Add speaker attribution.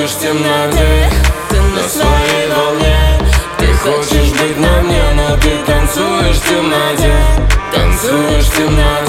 Speaker 1: танцуешь в темноте, ты на своей волне. Ты хочешь быть на мне, но ты танцуешь в темноте, танцуешь в темноте.